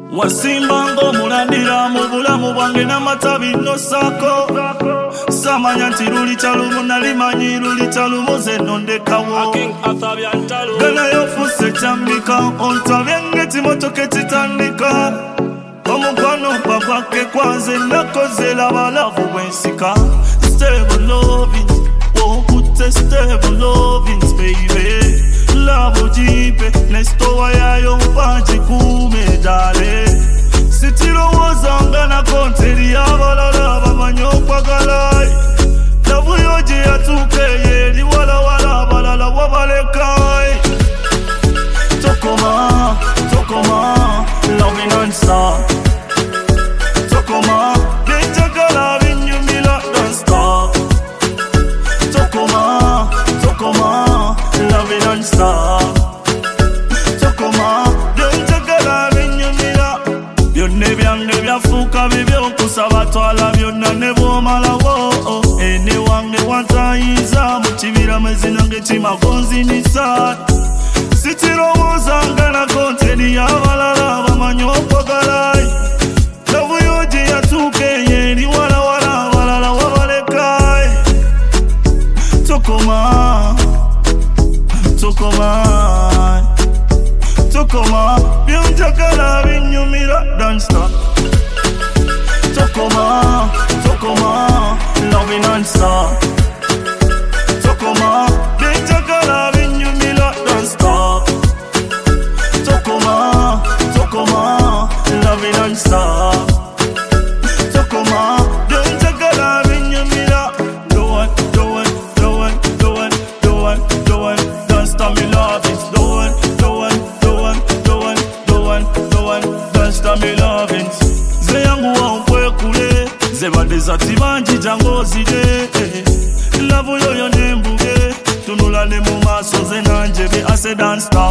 Wasimba ng'omulandira mu bulamu bwange n'amatabi nosako. Samanya nti lulita lumu nalimanyi lulita lumu ze nondekawo. Gana yofuse kyambika ontabye ngeti motoka etitandika. Omukwano gwake kwanze nakoze labalavu bwensika. Stable loving, wokutte stable lovings baby. Love jipe nestowa yayo mpagikume dale. Sitirowoza nga na konteri y'abalala bamanyi okwagala. Lavu yo gye yatuuka eri walawala abalala wabaleka. Tokoma, tokoma, loving non-stop. Tokoma, byenjagala binyumira don't stop. Tokoma, tokoma, loving non-stop. Tokoma, byenjagala binyumira. Byonna ebyange byafuuka bibyo kusaba twala byonna ne bw'omalawo. Ene wange wantayiza mu kibira mazina ng'ekimagonzinisa. Sitirowooza nga na konteri y'abalala bamanyi okwagala. Lavu yo gye yatuuka eri walawala abalala wabaleka. Tokoma, tokoma, tokoma, byenjagala binyumira don't stop. Tokoma, tokoma, loving non-stop. Tokoma, byenjagala binyumira don't stop. Tokoma, tokoma, loving non-stop. Tokoma, byenjagala binyumira. Do it, do it, do it, do it, do it, do it. Don't stop me loving. Do it, do it, do it, do it, do it, do it. Don't stop me loving. Ze yangu wa ukwekule, ze badeza tibanji jango zide. Lavu yoyo nembuge, tunula ne mu maso ze nanjebe. I say don't stop.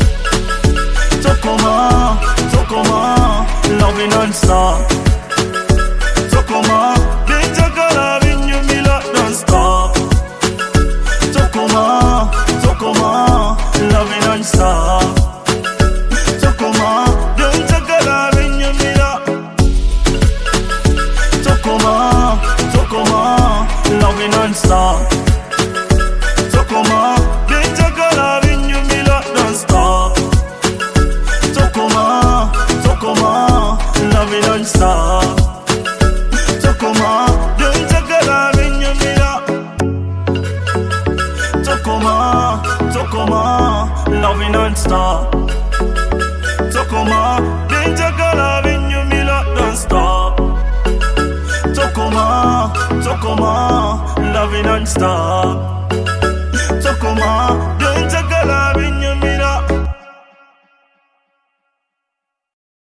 Tokoma, tokoma, loving non-stop. Tokoma, byenjagala binyumira don't stop. Tokoma, tokoma, loving non-stop. Tokoma, byenjagala binyumira. Tokoma, tokoma, loving non-stop. Tokoma, byenjagala binyumira don't stop. Tokoma, tokoma, loving non-stop. Tokoma, byenjagala binyumira. Tokoma, tokoma, loving non-stop. Tokoma, byenjagala binyumira don't stop. Tokoma, tokoma, loving non-stop. Tokoma.